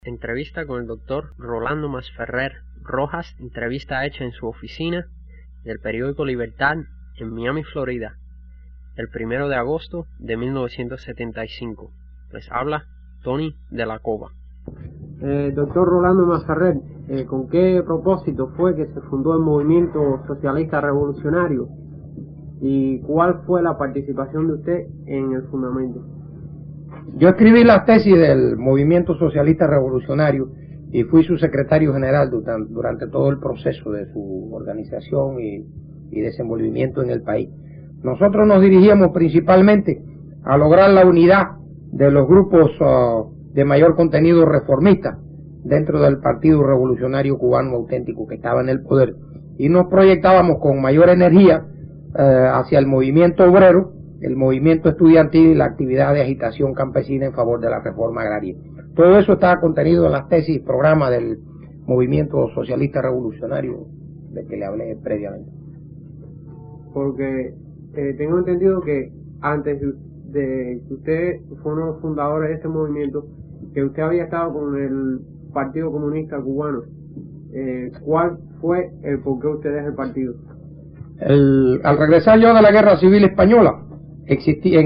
Entrevista con el doctor Rolando Masferrer Rojas, entrevista hecha en su oficina del periódico Libertad en Miami, Florida, el 1 de agosto de 1975. Les habla Tony de la Cova. Doctor Rolando Masferrer, ¿con qué propósito fue que se fundó el Movimiento Socialista Revolucionario? ¿Y cuál fue la participación de usted en el fundamento? Yo escribí la tesis del Movimiento Socialista Revolucionario y fui su secretario general durante todo el proceso de su organización y desenvolvimiento en el país. Nosotros nos dirigíamos principalmente a lograr la unidad de los grupos de mayor contenido reformista dentro del Partido Revolucionario Cubano Auténtico que estaba en el poder, y nos proyectábamos con mayor energía hacia el movimiento obrero, el movimiento estudiantil y la actividad de agitación campesina en favor de la reforma agraria. Todo eso estaba contenido en las tesis y programas del Movimiento Socialista Revolucionario de que le hablé previamente. Porque tengo entendido que antes de que usted fue uno de los fundadores de este movimiento, que usted había estado con el Partido Comunista Cubano. ¿Cuál fue el por qué usted deja el partido? Al regresar yo de la Guerra Civil Española, en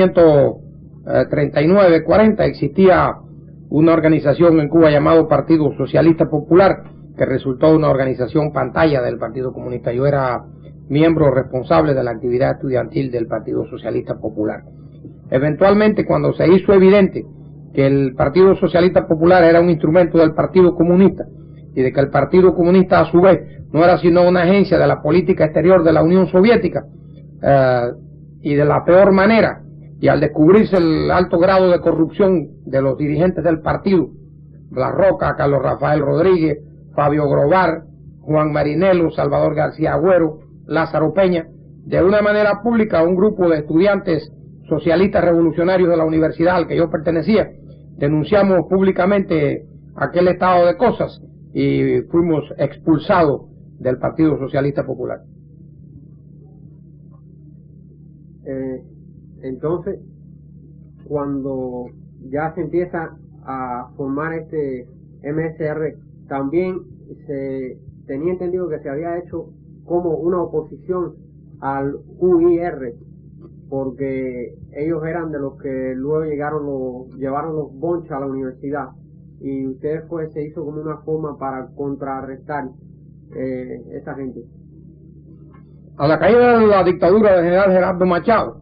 1939-40 existía una organización en Cuba llamado Partido Socialista Popular, que resultó una organización pantalla del Partido Comunista. Yo era miembro responsable de la actividad estudiantil del Partido Socialista Popular. Eventualmente, cuando se hizo evidente que el Partido Socialista Popular era un instrumento del Partido Comunista y de que el Partido Comunista a su vez no era sino una agencia de la política exterior de la Unión Soviética, y de la peor manera, y al descubrirse el alto grado de corrupción de los dirigentes del partido, La Roca, Carlos Rafael Rodríguez, Fabio Grobar, Juan Marinelo, Salvador García Agüero, Lázaro Peña, de una manera pública un grupo de estudiantes socialistas revolucionarios de la universidad al que yo pertenecía, denunciamos públicamente aquel estado de cosas y fuimos expulsados del Partido Socialista Popular. Entonces, cuando ya se empieza a formar este MSR, también se tenía entendido que se había hecho como una oposición al UIR, porque ellos eran de los que luego llevaron los bonches a la universidad, y ustedes se hizo como una forma para contrarrestar esa gente. A la caída de la dictadura del general Gerardo Machado,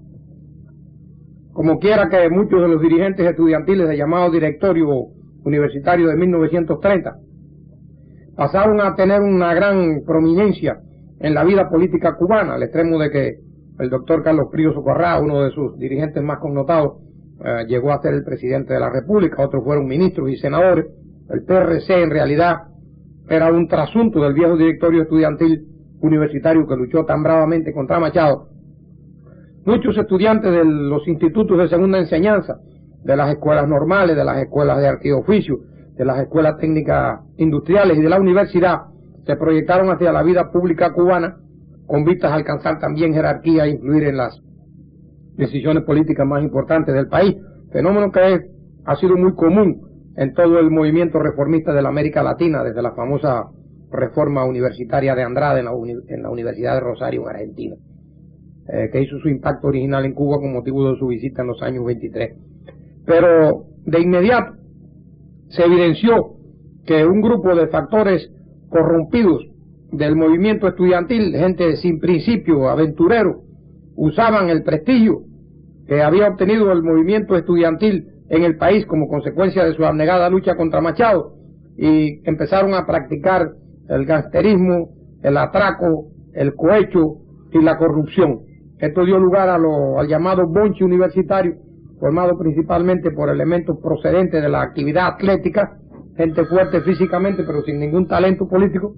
como quiera que muchos de los dirigentes estudiantiles del llamado directorio universitario de 1930 pasaron a tener una gran prominencia en la vida política cubana, al extremo de que el doctor Carlos Prío Socorrá, uno de sus dirigentes más connotados, llegó a ser el presidente de la República, otros fueron ministros y senadores. El PRC en realidad era un trasunto del viejo directorio estudiantil universitario que luchó tan bravamente contra Machado. Muchos estudiantes de los institutos de segunda enseñanza, de las escuelas normales, de las escuelas de arte y oficio, de las escuelas técnicas industriales y de la universidad, se proyectaron hacia la vida pública cubana con vistas a alcanzar también jerarquía e influir en las decisiones políticas más importantes del país, fenómeno que ha sido muy común en todo el movimiento reformista de la América Latina, desde la famosa reforma universitaria de Andrade en la Universidad de Rosario, en Argentina, que hizo su impacto original en Cuba con motivo de su visita en los años 23. Pero de inmediato se evidenció que un grupo de factores corrompidos del movimiento estudiantil, gente sin principio, aventureros, usaban el prestigio que había obtenido el movimiento estudiantil en el país como consecuencia de su abnegada lucha contra Machado, y empezaron a practicar el gangsterismo, el atraco, el cohecho y la corrupción. Esto dio lugar al llamado bonche universitario, formado principalmente por elementos procedentes de la actividad atlética, gente fuerte físicamente pero sin ningún talento político.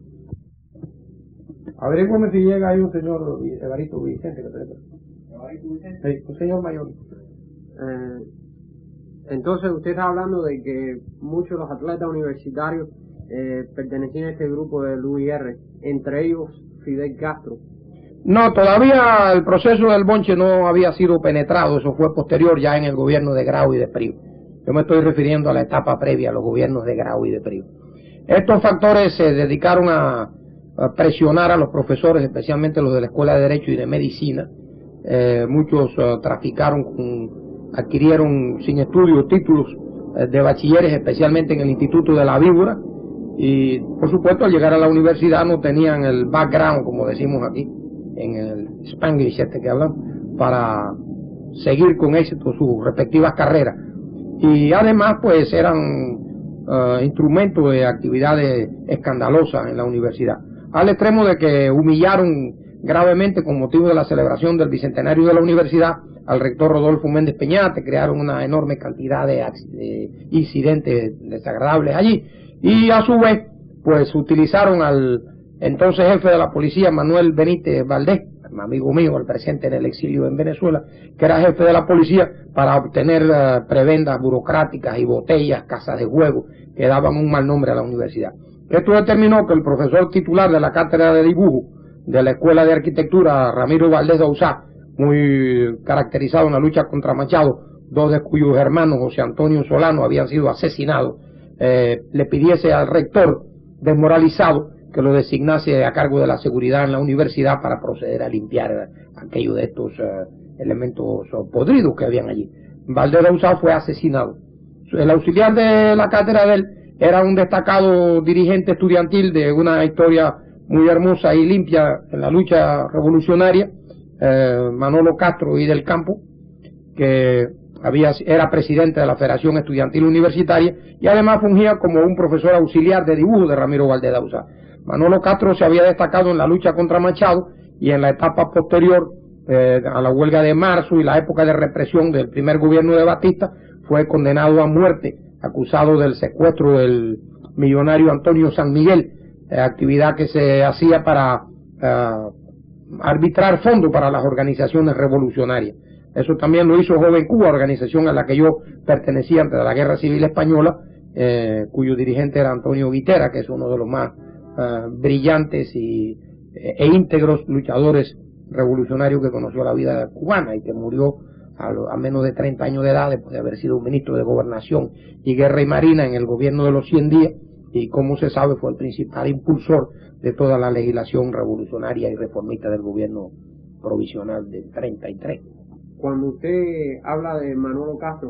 Averígüeme si llega ahí un señor Evaristo Vicente. ¿Evaristo Vicente? Sí, un señor mayor. Entonces usted está hablando de que muchos de los atletas universitarios pertenecían a este grupo del UIR, entre ellos Fidel Castro. No, todavía el proceso del bonche no había sido penetrado, eso fue posterior ya en el gobierno de Grau y de Prío. Yo me estoy refiriendo a la etapa previa a los gobiernos de Grau y de Privo. Estos factores se dedicaron a presionar a los profesores, especialmente los de la Escuela de Derecho y de Medicina. Muchos adquirieron sin estudio títulos de bachilleres, especialmente en el Instituto de la Víbora, y por supuesto al llegar a la universidad no tenían el background, como decimos aquí, en el Spanglish que hablamos, para seguir con éxito sus respectivas carreras. Y además pues eran instrumentos de actividades escandalosas en la universidad, al extremo de que humillaron gravemente con motivo de la celebración del bicentenario de la universidad al rector Rodolfo Méndez Peñate. Crearon una enorme cantidad de incidentes desagradables allí, y a su vez pues utilizaron al entonces jefe de la policía, Manuel Benítez Valdés, amigo mío, al presente en el exilio en Venezuela, que era jefe de la policía, para obtener prebendas burocráticas y botellas, casas de juego, que daban un mal nombre a la universidad. Esto determinó que el profesor titular de la cátedra de dibujo de la Escuela de Arquitectura, Ramiro Valdés Dauzá, muy caracterizado en la lucha contra Machado, dos de cuyos hermanos, José Antonio Solano, habían sido asesinados, le pidiese al rector, desmoralizado, que lo designase a cargo de la seguridad en la universidad para proceder a limpiar aquello de estos elementos podridos que habían allí. Valdés Dauzá fue asesinado. El auxiliar de la cátedra de él era un destacado dirigente estudiantil de una historia muy hermosa y limpia en la lucha revolucionaria, Manolo Castro y del Campo, que era presidente de la Federación Estudiantil Universitaria y además fungía como un profesor auxiliar de dibujo de Ramiro Valdés Dauzá. Manolo Castro se había destacado en la lucha contra Machado, y en la etapa posterior a la huelga de marzo y la época de represión del primer gobierno de Batista, fue condenado a muerte, acusado del secuestro del millonario Antonio San Miguel, actividad que se hacía para arbitrar fondos para las organizaciones revolucionarias. Eso también lo hizo Joven Cuba, organización a la que yo pertenecía antes de la Guerra Civil Española, cuyo dirigente era Antonio Guitera, que es uno de los más brillantes e íntegros luchadores revolucionarios que conoció la vida cubana, y que murió a menos de 30 años de edad después de haber sido ministro de Gobernación y Guerra y Marina en el gobierno de los 100 días, y como se sabe fue el principal impulsor de toda la legislación revolucionaria y reformista del gobierno provisional del 33. Cuando usted habla de Manolo Castro,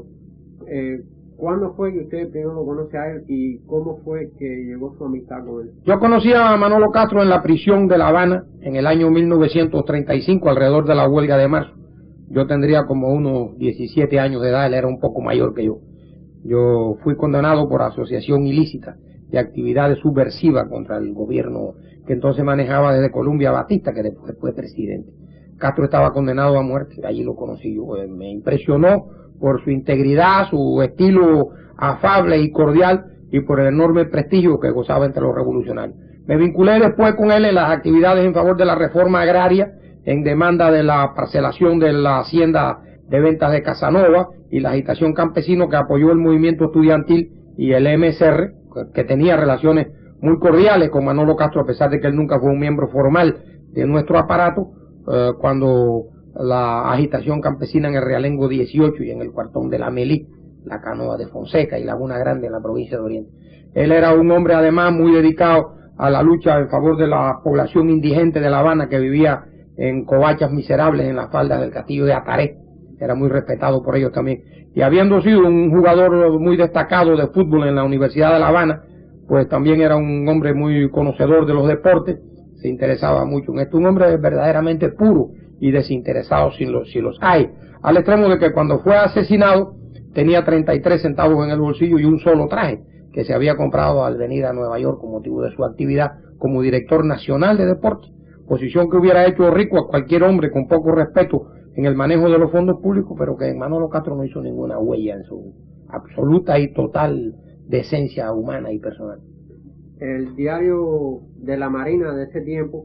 ¿cuándo fue que usted primero lo conoce a él y cómo fue que llegó su amistad con él? Yo conocí a Manolo Castro en la prisión de La Habana en el año 1935, alrededor de la huelga de marzo. Yo tendría como unos 17 años de edad, él era un poco mayor que yo. Yo fui condenado por asociación ilícita de actividades subversivas contra el gobierno que entonces manejaba desde Colombia Batista, que después fue presidente. Castro estaba condenado a muerte, allí lo conocí yo. Me impresionó por su integridad, su estilo afable y cordial, y por el enorme prestigio que gozaba entre los revolucionarios. Me vinculé después con él en las actividades en favor de la reforma agraria, en demanda de la parcelación de la hacienda de ventas de Casanova, y la agitación campesino que apoyó el movimiento estudiantil y el MSR, que tenía relaciones muy cordiales con Manolo Castro, a pesar de que él nunca fue un miembro formal de nuestro aparato, cuando la agitación campesina en el Realengo 18 y en el cuartón de la Melí, la Canoa de Fonseca y Laguna Grande en la provincia de Oriente. Él era un hombre además muy dedicado a la lucha en favor de la población indigente de La Habana, que vivía en covachas miserables en las faldas del castillo de Ataré. Era muy respetado por ellos también. Y habiendo sido un jugador muy destacado de fútbol en la Universidad de La Habana, pues también era un hombre muy conocedor de los deportes, se interesaba mucho en esto. Un hombre verdaderamente puro y desinteresado si los hay. Al extremo de que cuando fue asesinado tenía 33 centavos en el bolsillo y un solo traje que se había comprado al venir a Nueva York con motivo de su actividad como director nacional de deportes, posición que hubiera hecho rico a cualquier hombre con poco respeto en el manejo de los fondos públicos, pero que Manolo Castro no hizo ninguna huella en su absoluta y total decencia humana y personal. El diario de la Marina de ese tiempo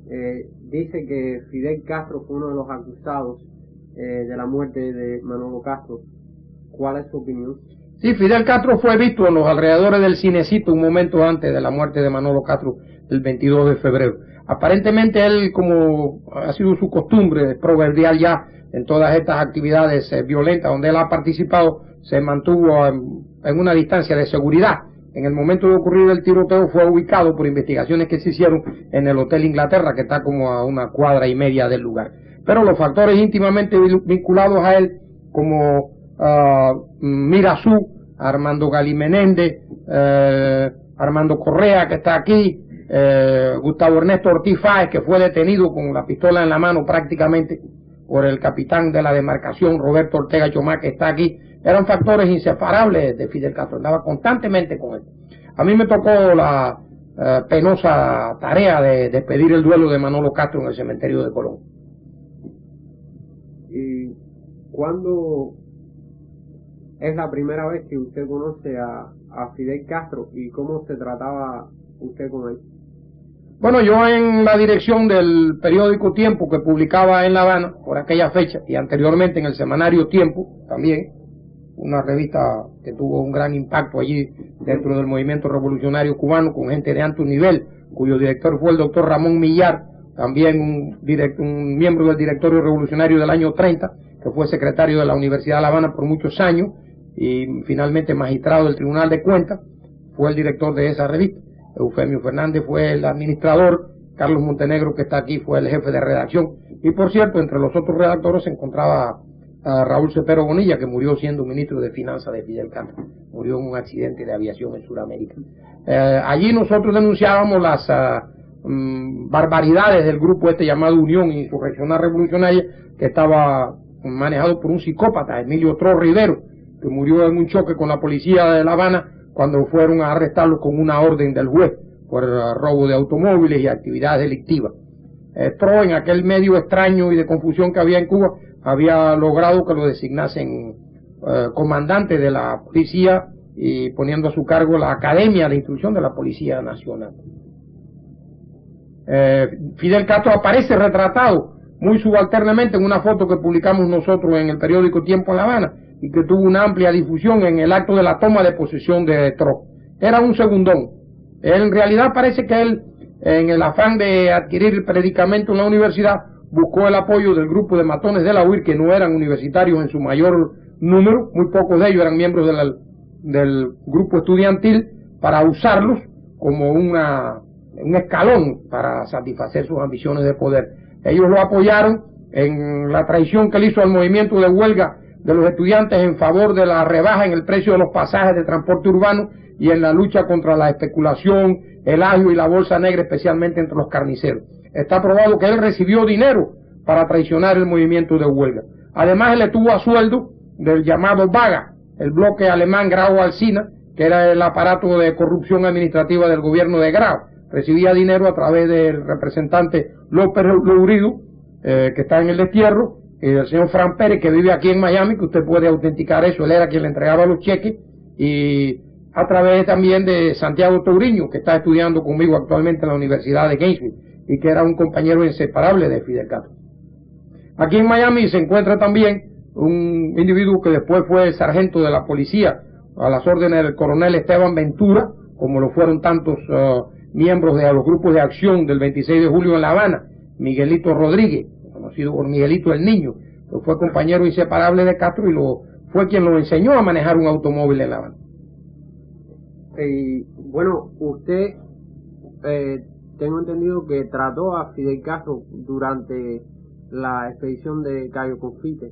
dice que Fidel Castro fue uno de los acusados de la muerte de Manolo Castro. ¿Cuál es su opinión? Sí, Fidel Castro fue visto en los alrededores del Cinecito un momento antes de la muerte de Manolo Castro, el 22 de febrero. Aparentemente él, como ha sido su costumbre proverbial ya en todas estas actividades violentas donde él ha participado, se mantuvo en una distancia de seguridad. En el momento de ocurrir el tiroteo fue ubicado por investigaciones que se hicieron en el Hotel Inglaterra, que está como a 1,5 cuadras del lugar. Pero los factores íntimamente vinculados a él, como Mirazú, Armando Gali Menéndez, Armando Correa, que está aquí, Gustavo Ernesto Ortiz Fáez, que fue detenido con la pistola en la mano prácticamente por el capitán de la demarcación Roberto Ortega Chomá, que está aquí, eran factores inseparables de Fidel Castro, andaba constantemente con él. A mí me tocó la penosa tarea de pedir el duelo de Manolo Castro en el cementerio de Colón. ¿Y cuándo es la primera vez que usted conoce a Fidel Castro y cómo se trataba usted con él? Bueno, yo en la dirección del periódico Tiempo, que publicaba en La Habana por aquella fecha, y anteriormente en el semanario Tiempo también, una revista que tuvo un gran impacto allí dentro del movimiento revolucionario cubano, con gente de alto nivel, cuyo director fue el doctor Ramón Millar, también un miembro del directorio revolucionario del año 30, que fue secretario de la Universidad de La Habana por muchos años, y finalmente magistrado del Tribunal de Cuentas, fue el director de esa revista. Eufemio Fernández fue el administrador, Carlos Montenegro, que está aquí, fue el jefe de redacción, y por cierto, entre los otros redactores se encontraba a Raúl Cepero Bonilla, que murió siendo ministro de Finanzas de Fidel Castro, murió en un accidente de aviación en Sudamérica. Allí nosotros denunciábamos las barbaridades del grupo este llamado Unión Insurreccional Revolucionaria, que estaba manejado por un psicópata, Emilio Tro Rivero, que murió en un choque con la policía de La Habana cuando fueron a arrestarlo con una orden del juez por robo de automóviles y actividades delictivas. Tro, en aquel medio extraño y de confusión que había en Cuba, había logrado que lo designasen comandante de la policía y poniendo a su cargo la Academia de Instrucción de la Policía Nacional. Fidel Castro aparece retratado muy subalternamente en una foto que publicamos nosotros en el periódico Tiempo en La Habana y que tuvo una amplia difusión en el acto de la toma de posesión de Tro. Era un segundón. En realidad parece que él, en el afán de adquirir el predicamento en la universidad, buscó el apoyo del grupo de matones de la UIR, que no eran universitarios en su mayor número, muy pocos de ellos eran miembros del grupo estudiantil, para usarlos como un escalón para satisfacer sus ambiciones de poder. Ellos lo apoyaron en la traición que él hizo al movimiento de huelga de los estudiantes en favor de la rebaja en el precio de los pasajes de transporte urbano y en la lucha contra la especulación, el agio y la bolsa negra, especialmente entre los carniceros. Está probado que él recibió dinero para traicionar el movimiento de huelga. Además, él estuvo a sueldo del llamado VAGA, el bloque alemán Grau-Alsina, que era el aparato de corrupción administrativa del gobierno de Grau. Recibía dinero a través del representante López Lourido, que está en el destierro, y del señor Fran Pérez, que vive aquí en Miami, que usted puede autenticar eso. Él era quien le entregaba los cheques, y a través también de Santiago Touriño, que está estudiando conmigo actualmente en la Universidad de Gainesville, y que era un compañero inseparable de Fidel Castro. Aquí en Miami se encuentra también un individuo que después fue sargento de la policía a las órdenes del coronel Esteban Ventura, como lo fueron tantos miembros de los grupos de acción del 26 de julio en La Habana, Miguelito Rodríguez, conocido por Miguelito el Niño, que fue compañero inseparable de Castro y fue quien lo enseñó a manejar un automóvil en La Habana. Bueno, usted, tengo entendido que trató a Fidel Castro durante la expedición de Cayo Confite.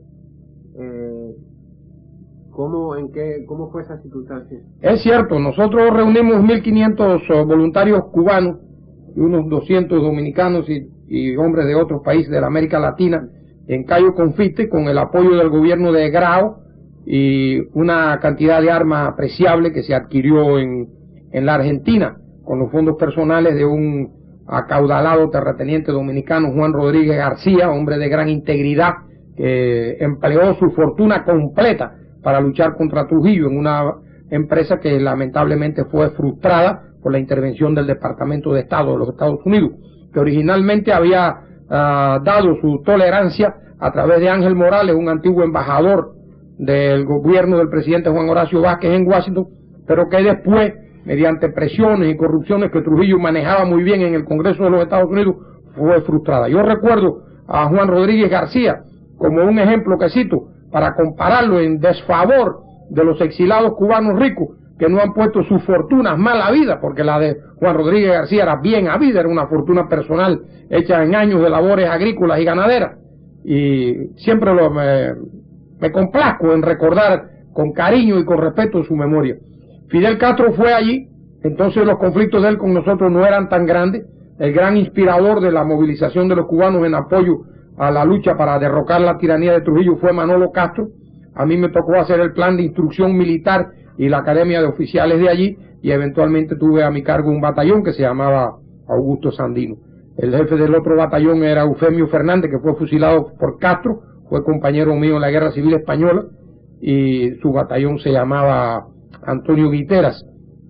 ¿Cómo fue esa circunstancia? Es cierto, nosotros reunimos 1.500 voluntarios cubanos y unos 200 dominicanos y hombres de otros países de la América Latina en Cayo Confite, con el apoyo del gobierno de Grau y una cantidad de armas apreciable que se adquirió en la Argentina con los fondos personales de un acaudalado terrateniente dominicano, Juan Rodríguez García, hombre de gran integridad, que empleó su fortuna completa para luchar contra Trujillo en una empresa que lamentablemente fue frustrada por la intervención del Departamento de Estado de los Estados Unidos, que originalmente había dado su tolerancia a través de Ángel Morales, un antiguo embajador del gobierno del presidente Juan Horacio Vázquez en Washington, pero que después, mediante presiones y corrupciones que Trujillo manejaba muy bien en el Congreso de los Estados Unidos, fue frustrada. Yo recuerdo a Juan Rodríguez García como un ejemplo que cito para compararlo en desfavor de los exilados cubanos ricos que no han puesto sus fortunas mal a vida, porque la de Juan Rodríguez García era bien a vida, era una fortuna personal hecha en años de labores agrícolas y ganaderas, y siempre me complazco en recordar con cariño y con respeto su memoria. Fidel Castro fue allí, entonces los conflictos de él con nosotros no eran tan grandes. El gran inspirador de la movilización de los cubanos en apoyo a la lucha para derrocar la tiranía de Trujillo fue Manolo Castro. A mí me tocó hacer el plan de instrucción militar y la academia de oficiales de allí, y eventualmente tuve a mi cargo un batallón que se llamaba Augusto Sandino. El jefe del otro batallón era Eufemio Fernández, que fue fusilado por Castro, fue compañero mío en la Guerra Civil Española, y su batallón se llamaba Antonio Guiteras.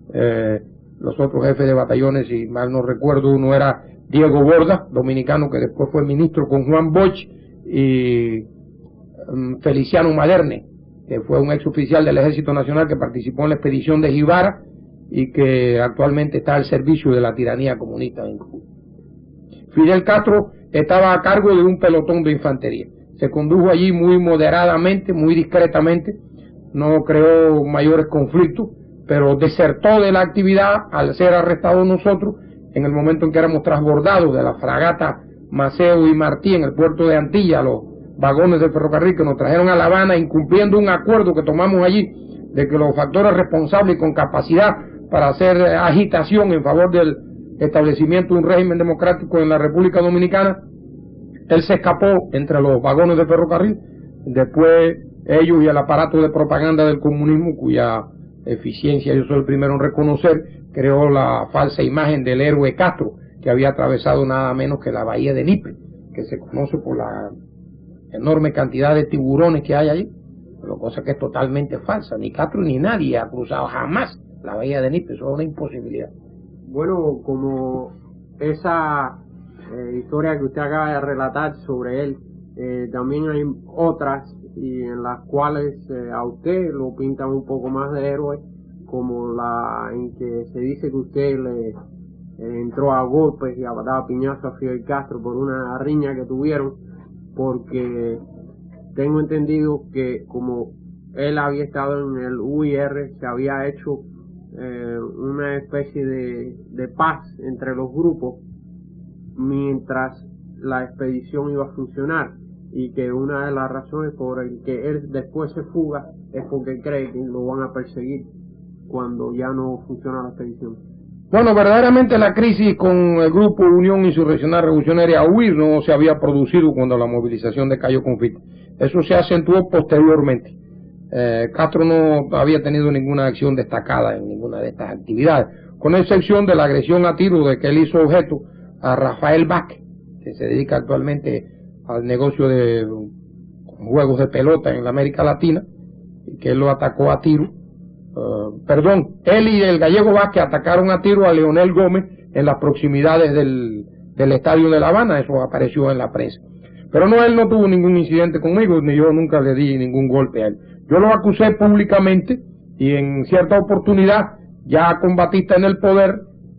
Los otros jefes de batallones, si mal no recuerdo, uno era Diego Borda, dominicano, que después fue ministro con Juan Bosch, y Feliciano Maderne, que fue un exoficial del Ejército Nacional que participó en la expedición de Jibara y que actualmente está al servicio de la tiranía comunista en Cuba. Fidel Castro estaba a cargo de un pelotón de infantería. Se condujo allí muy moderadamente, muy discretamente, no creó mayores conflictos, pero desertó de la actividad al ser arrestados nosotros en el momento en que éramos transbordados de la fragata Maceo y Martí en el puerto de Antilla, los vagones del ferrocarril que nos trajeron a La Habana, incumpliendo un acuerdo que tomamos allí de que los factores responsables y con capacidad para hacer agitación en favor del establecimiento de un régimen democrático en la República Dominicana. Él se escapó entre los vagones del ferrocarril. Después ellos y el aparato de propaganda del comunismo, cuya eficiencia yo soy el primero en reconocer, creó la falsa imagen del héroe Castro, que había atravesado nada menos que la bahía de Nipe, que se conoce por la enorme cantidad de tiburones que hay allí, pero cosa que es totalmente falsa. Ni Castro ni nadie ha cruzado jamás la bahía de Nipe, eso es una imposibilidad. Bueno, como esa historia que usted acaba de relatar sobre él, también hay otras y en las cuales a usted lo pintan un poco más de héroe, como la en que se dice que usted le entró a golpes y a dar piñazo a Fidel Castro por una riña que tuvieron, porque tengo entendido que como él había estado en el UIR, se había hecho una especie de paz entre los grupos mientras la expedición iba a funcionar, y que una de las razones por el que él después se fuga es porque cree que lo van a perseguir cuando ya no funciona la expedición. Bueno, verdaderamente la crisis con el grupo Unión Insurreccional Revolucionaria UIR no se había producido cuando la movilización de Cayo Confite. Eso se acentuó posteriormente. Castro no había tenido ninguna acción destacada en ninguna de estas actividades, con excepción de la agresión a tiro de que él hizo objeto a Rafael Vázquez, que se dedica actualmente al negocio de juegos de pelota en la América Latina, y que él lo atacó a tiro. Él y el gallego Vázquez atacaron a tiro a Leonel Gómez en las proximidades del estadio de La Habana. Eso apareció en la prensa. Pero no, él no tuvo ningún incidente conmigo, ni yo nunca le di ningún golpe a él. Yo lo acusé públicamente y en cierta oportunidad, ya con Batista en el poder,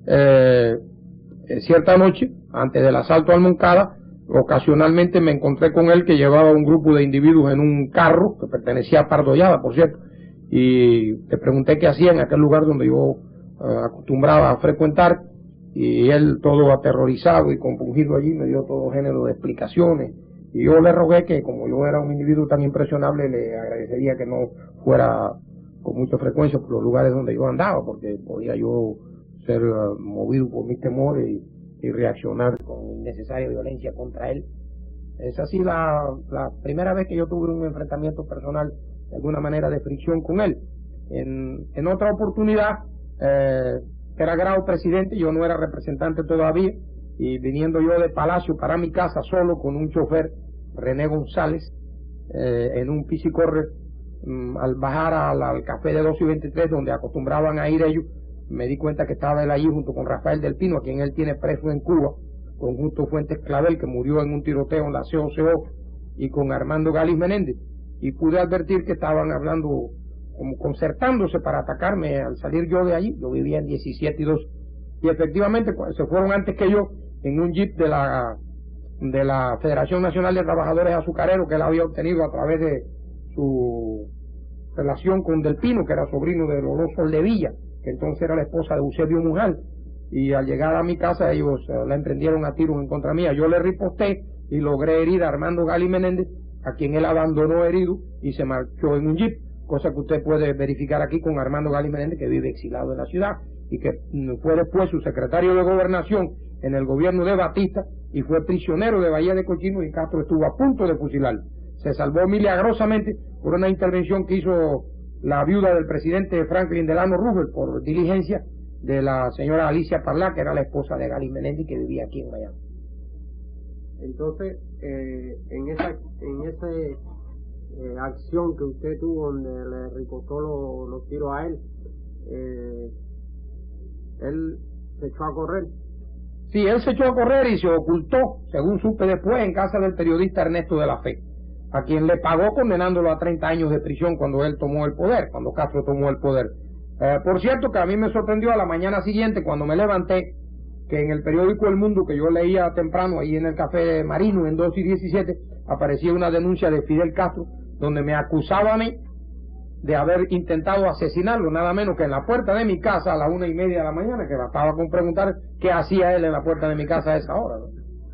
cierta noche, antes del asalto al Moncada, ocasionalmente me encontré con él, que llevaba un grupo de individuos en un carro que pertenecía a Pardollada, por cierto, y le pregunté qué hacía en aquel lugar donde yo acostumbraba a frecuentar, y él, todo aterrorizado y compungido allí, me dio todo género de explicaciones, y yo le rogué que, como yo era un individuo tan impresionable, le agradecería que no fuera con mucha frecuencia por los lugares donde yo andaba, porque podía yo ser movido por mis temores y reaccionar con innecesaria violencia contra él. Es así la primera vez que yo tuve un enfrentamiento personal, de alguna manera de fricción con él. En otra oportunidad, era grado presidente, yo no era representante todavía, y viniendo yo de Palacio para mi casa solo con un chofer, René González, en un piscicorre, al bajar al café de 12 y 23 donde acostumbraban a ir ellos, me di cuenta que estaba él allí junto con Rafael del Pino, a quien él tiene preso en Cuba, con Justo Fuentes Clavel, que murió en un tiroteo en la COCO, y con Armando Gálvez Menéndez, y pude advertir que estaban hablando, como concertándose para atacarme al salir yo de allí. Yo vivía en 17 y 2, y efectivamente se fueron antes que yo en un jeep de la Federación Nacional de Trabajadores Azucareros, que él había obtenido a través de su relación con Del Pino, que era sobrino de Loló Soldevilla, que entonces era la esposa de Eusebio Mujal, y al llegar a mi casa ellos la emprendieron a tiros en contra mía. Yo le riposté y logré herir a Armando Gali Menéndez, a quien él abandonó herido y se marchó en un jeep, cosa que usted puede verificar aquí con Armando Gali Menéndez, que vive exilado en la ciudad y que fue después su secretario de Gobernación en el gobierno de Batista y fue prisionero de Bahía de Cochino, y Castro estuvo a punto de fusilarlo. Se salvó milagrosamente por una intervención que hizo la viuda del presidente Franklin Delano Roosevelt por diligencia de la señora Alicia Parlá, que era la esposa de Gali Menéndez, que vivía aquí en Miami. Entonces, en esa acción que usted tuvo donde le ripostó los tiros a él se echó a correr. Sí, él se echó a correr y se ocultó, según supe después, en casa del periodista Ernesto de la Fe, a quien le pagó condenándolo a 30 años de prisión cuando él tomó el poder, cuando Castro tomó el poder. Por cierto, que a mí me sorprendió a la mañana siguiente, cuando me levanté, que en el periódico El Mundo, que yo leía temprano ahí en el Café Marino, en 2 y 17, aparecía una denuncia de Fidel Castro, donde me acusaba a mí de haber intentado asesinarlo, nada menos que en la puerta de mi casa a las 1:30 de la mañana, que bastaba con preguntar qué hacía él en la puerta de mi casa a esa hora, ¿no?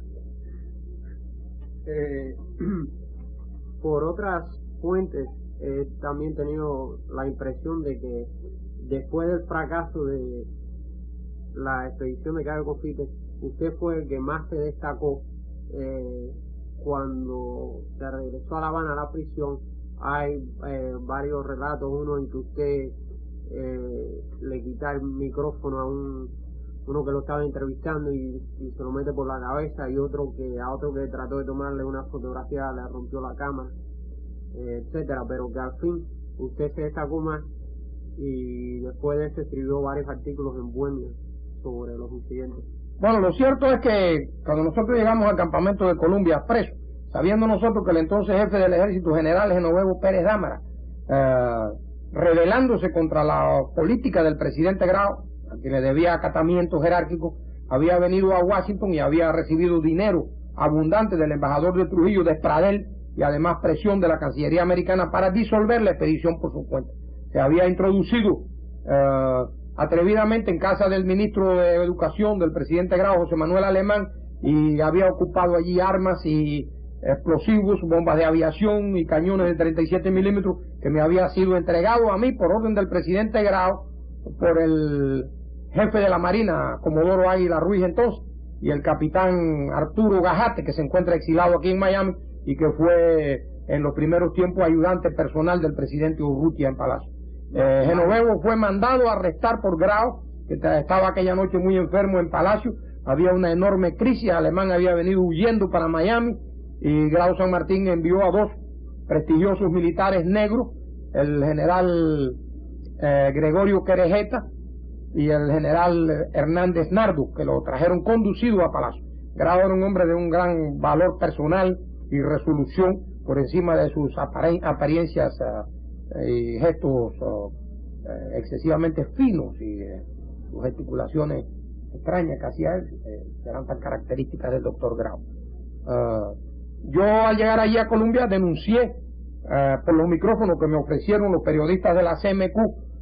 Por otras fuentes he también tenido la impresión de que después del fracaso de la expedición de Cayo Confite, usted fue el que más se destacó cuando se regresó a La Habana, a la prisión. Hay varios relatos, uno en que usted le quita el micrófono a uno que lo estaba entrevistando y se lo mete por la cabeza, y a otro que trató de tomarle una fotografía le rompió la cámara, etcétera, pero que al fin usted se destacó más, y después de eso escribió varios artículos en Bohemia sobre los incidentes. Bueno, lo cierto es que cuando nosotros llegamos al campamento de Columbia preso, sabiendo nosotros que el entonces jefe del ejército, general Genovevo Pérez Dámara, rebelándose contra la política del presidente Grau, a quien le debía acatamiento jerárquico, había venido a Washington y había recibido dinero abundante del embajador de Trujillo, de Pradel, y además presión de la Cancillería americana para disolver la expedición por su cuenta. Se había introducido atrevidamente en casa del ministro de Educación del presidente Grau, José Manuel Alemán, y había ocupado allí armas y explosivos, bombas de aviación y cañones de 37 milímetros que me había sido entregado a mí por orden del presidente Grau por el jefe de la Marina, Comodoro Águila Ruiz entonces, y el capitán Arturo Gajate, que se encuentra exilado aquí en Miami y que fue en los primeros tiempos ayudante personal del presidente Urrutia en Palacio. Genovevo fue mandado a arrestar por Grau, que estaba aquella noche muy enfermo en Palacio. Había una enorme crisis, Alemán había venido huyendo para Miami, y Grau San Martín envió a 2 prestigiosos militares negros, el general Gregorio Querejeta y el general Hernández Nardo, que lo trajeron conducido a Palacio. Grau era un hombre de un gran valor personal y resolución por encima de sus apariencias y gestos excesivamente finos y sus gesticulaciones extrañas que hacía él, eran tan características del doctor Grau. Yo al llegar allí a Colombia denuncié por los micrófonos que me ofrecieron los periodistas de la CMQ,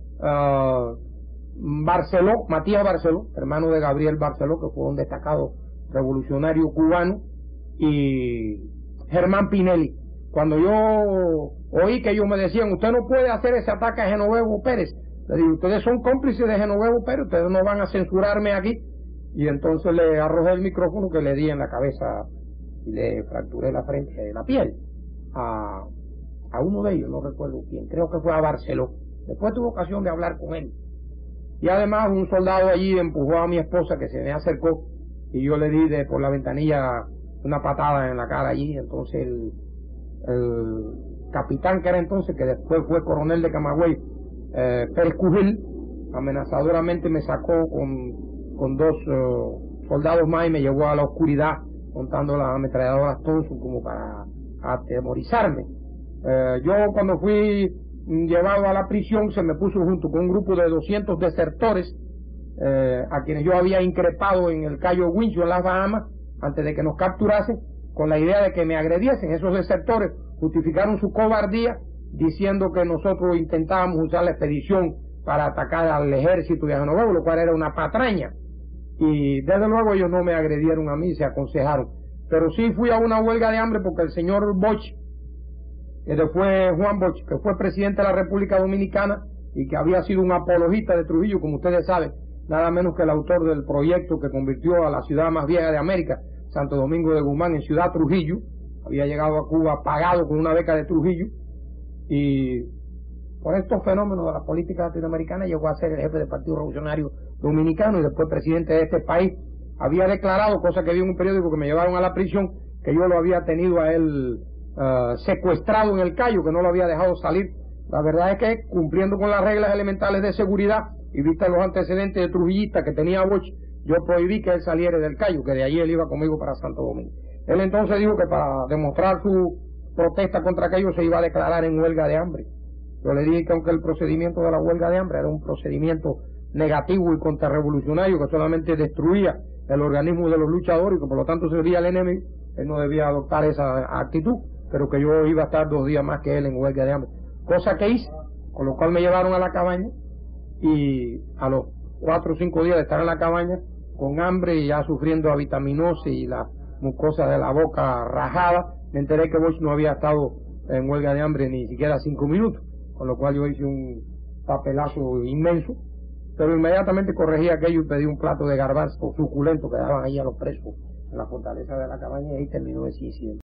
Barceló, Matías Barceló, hermano de Gabriel Barceló, que fue un destacado revolucionario cubano, y Germán Pinelli. Cuando yo oí que ellos me decían, usted no puede hacer ese ataque a Genovevo Pérez, le dije, ustedes son cómplices de Genovevo Pérez, ustedes no van a censurarme aquí. Y entonces le arrojé el micrófono que le di en la cabeza y le fracturé la frente, la piel a uno de ellos, no recuerdo quién, creo que fue a Barceló. Después tuve ocasión de hablar con él. Y además un soldado allí empujó a mi esposa, que se me acercó, y yo le di por la ventanilla una patada en la cara allí. Entonces el capitán que era entonces, que después fue coronel de Camagüey, Pérez Cujil, amenazadoramente me sacó con 2 soldados más y me llevó a la oscuridad montando las ametralladoras Thompson como para atemorizarme. Yo cuando fui llevado a la prisión se me puso junto con un grupo de 200 desertores a quienes yo había increpado en el Cayo Winchell en las Bahamas antes de que nos capturasen, con la idea de que me agrediesen. Esos desertores justificaron su cobardía diciendo que nosotros intentábamos usar la expedición para atacar al ejército de Genoveva, lo cual era una patraña. Y desde luego ellos no me agredieron a mí, se aconsejaron. Pero sí fui a una huelga de hambre porque el señor Bosch, que fue Juan Bosch, que fue presidente de la República Dominicana y que había sido un apologista de Trujillo, como ustedes saben, nada menos que el autor del proyecto que convirtió a la ciudad más vieja de América, Santo Domingo de Guzmán, en Ciudad Trujillo. Había llegado a Cuba pagado con una beca de Trujillo, y por estos fenómenos de la política latinoamericana llegó a ser el jefe del Partido Revolucionario Dominicano y después presidente de este país. Había declarado, cosa que vi en un periódico que me llevaron a la prisión, que yo lo había tenido a él secuestrado en el Cayo, que no lo había dejado salir. La verdad es que, cumpliendo con las reglas elementales de seguridad y vista los antecedentes de trujillista que tenía Bosch, yo prohibí que él saliera del Cayo, que de allí él iba conmigo para Santo Domingo. Él entonces dijo que para demostrar su protesta contra aquello se iba a declarar en huelga de hambre. Yo le dije que aunque el procedimiento de la huelga de hambre era un procedimiento negativo y contrarrevolucionario que solamente destruía el organismo de los luchadores y que por lo tanto servía al enemigo, él no debía adoptar esa actitud, pero que yo iba a estar 2 días más que él en huelga de hambre. Cosa que hice, con lo cual me llevaron a la cabaña, y a los 4 o 5 días de estar en la cabaña, con hambre y ya sufriendo avitaminosis y las mucosas de la boca rajada, me enteré que Bosch no había estado en huelga de hambre ni siquiera 5 minutos, con lo cual yo hice un papelazo inmenso, pero inmediatamente corregí aquello y pedí un plato de garbanzo suculento que daban ahí a los presos en la fortaleza de la cabaña, y ahí terminó ese incidente.